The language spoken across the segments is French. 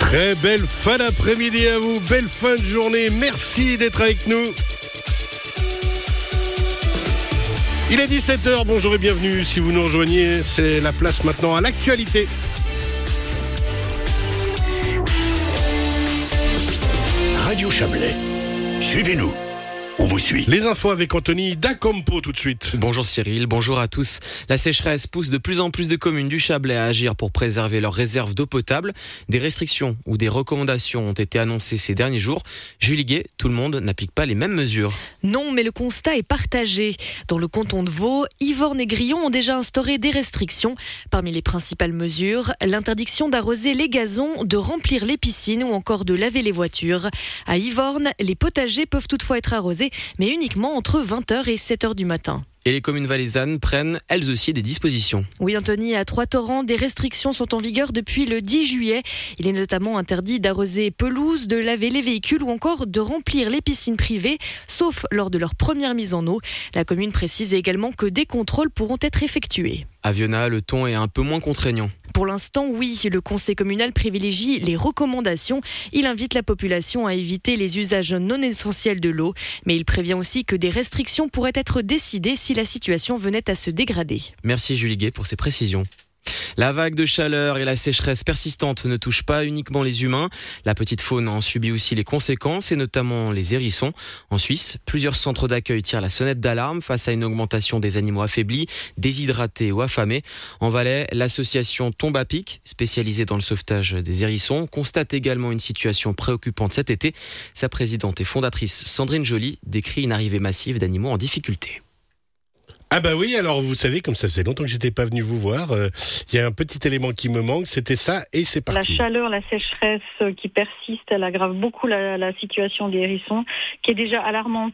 Très belle fin d'après-midi à vous, belle fin de journée, merci d'être avec nous. Il est 17h, bonjour et bienvenue. Si vous nous rejoignez, c'est la place maintenant à l'actualité. Radio Chablais, suivez-nous. On vous suit. Les infos avec Anthony Dacampo tout de suite. Bonjour Cyril, bonjour à tous. La sécheresse pousse de plus en plus de communes du Chablais à agir pour préserver leurs réserves d'eau potable. Des restrictions ou des recommandations ont été annoncées ces derniers jours. Julie Guet, tout le monde n'applique pas les mêmes mesures. Non, mais le constat est partagé. Dans le canton de Vaud, Yvorne et Grillon ont déjà instauré des restrictions. Parmi les principales mesures, l'interdiction d'arroser les gazons, de remplir les piscines ou encore de laver les voitures. À Yvorne, les potagers peuvent toutefois être arrosés, mais uniquement entre 20h et 7h du matin. Et les communes valaisannes prennent elles aussi des dispositions. Oui Anthony, à Trois-Torrents, des restrictions sont en vigueur depuis le 10 juillet. Il est notamment interdit d'arroser pelouse, de laver les véhicules ou encore de remplir les piscines privées, sauf lors de leur première mise en eau. La commune précise également que des contrôles pourront être effectués. À Viona, le ton est un peu moins contraignant. Pour l'instant, oui, le conseil communal privilégie les recommandations. Il invite la population à éviter les usages non essentiels de l'eau. Mais il prévient aussi que des restrictions pourraient être décidées si la situation venait à se dégrader. Merci Julie Guet pour ces précisions. La vague de chaleur et la sécheresse persistante ne touchent pas uniquement les humains. La petite faune en subit aussi les conséquences, et notamment les hérissons. En Suisse, plusieurs centres d'accueil tirent la sonnette d'alarme face à une augmentation des animaux affaiblis, déshydratés ou affamés. En Valais, l'association Tombe à Pic, spécialisée dans le sauvetage des hérissons, constate également une situation préoccupante cet été. Sa présidente et fondatrice Sandrine Joly décrit une arrivée massive d'animaux en difficulté. Ah bah oui, alors vous savez, comme ça faisait longtemps que j'étais pas venu vous voir, il y a un petit élément qui me manque, c'était ça et c'est parti. La chaleur, la sécheresse qui persiste, elle aggrave beaucoup la situation des hérissons, qui est déjà alarmante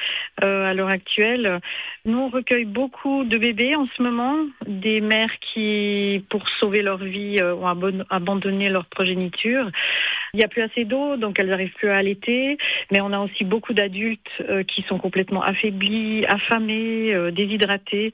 à l'heure actuelle. Nous, on recueille beaucoup de bébés en ce moment, des mères qui, pour sauver leur vie, ont abandonné leur progéniture. Il n'y a plus assez d'eau, donc elles n'arrivent plus à allaiter, mais on a aussi beaucoup d'adultes qui sont complètement affaiblis, affamés, déshydratés.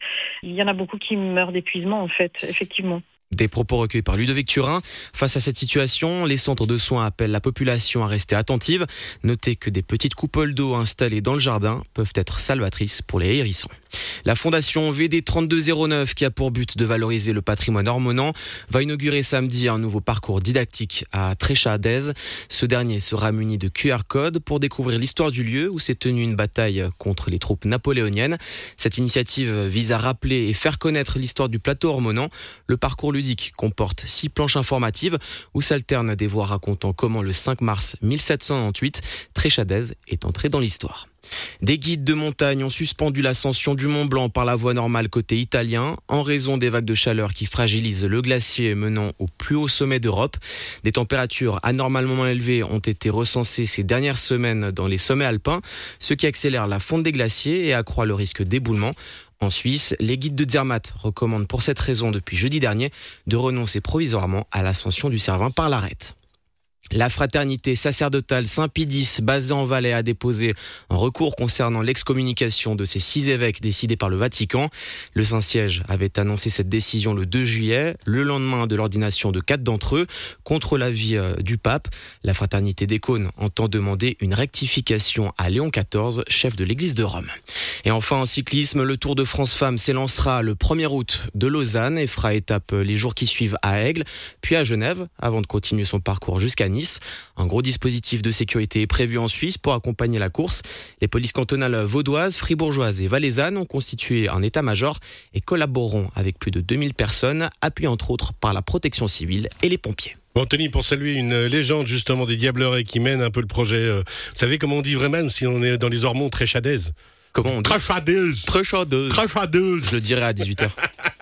Il y en a beaucoup qui meurent d'épuisement, en fait, effectivement. Des propos recueillis par Ludovic Turin. Face à cette situation, les centres de soins appellent la population à rester attentive. Notez que des petites coupoles d'eau installées dans le jardin peuvent être salvatrices pour les hérissons. La fondation VD 3209, qui a pour but de valoriser le patrimoine ormonant, va inaugurer samedi un nouveau parcours didactique à Tréchadez. Ce dernier sera muni de QR code pour découvrir l'histoire du lieu où s'est tenue une bataille contre les troupes napoléoniennes. Cette initiative vise à rappeler et faire connaître l'histoire du plateau ormonant. Le parcours ludique comporte 6 planches informatives où s'alternent des voix racontant comment le 5 mars 1798, Tréchadez est entré dans l'histoire. Des guides de montagne ont suspendu l'ascension du Mont Blanc par la voie normale côté italien en raison des vagues de chaleur qui fragilisent le glacier menant au plus haut sommet d'Europe. Des températures anormalement élevées ont été recensées ces dernières semaines dans les sommets alpins, ce qui accélère la fonte des glaciers et accroît le risque d'éboulement. En Suisse, les guides de Zermatt recommandent pour cette raison depuis jeudi dernier de renoncer provisoirement à l'ascension du Cervin par l'arête. La fraternité sacerdotale Saint-Pie X, basée en Valais, a déposé un recours concernant l'excommunication de ces 6 évêques décidés par le Vatican. Le Saint-Siège avait annoncé cette décision le 2 juillet, le lendemain de l'ordination de 4 d'entre eux, contre l'avis du pape. La fraternité des Cônes entend demander une rectification à Léon XIV, chef de l'église de Rome. Et enfin, en cyclisme, le Tour de France Femmes s'élancera le 1er août de Lausanne et fera étape les jours qui suivent à Aigle, puis à Genève, avant de continuer son parcours jusqu'à Nice. Un gros dispositif de sécurité est prévu en Suisse pour accompagner la course. Les polices cantonales vaudoises, fribourgeoises et valaisannes ont constitué un état-major et collaboreront avec plus de 2000 personnes, appuyées entre autres par la protection civile et les pompiers. Anthony, pour saluer une légende justement des Diablerets qui mène un peu le projet, vous savez comment on dit vraiment si on est dans les Ormonts, Tréchadez? Comment on dit? Tréchadez. Tréchadez. Tréchadez. Je le dirai à 18h.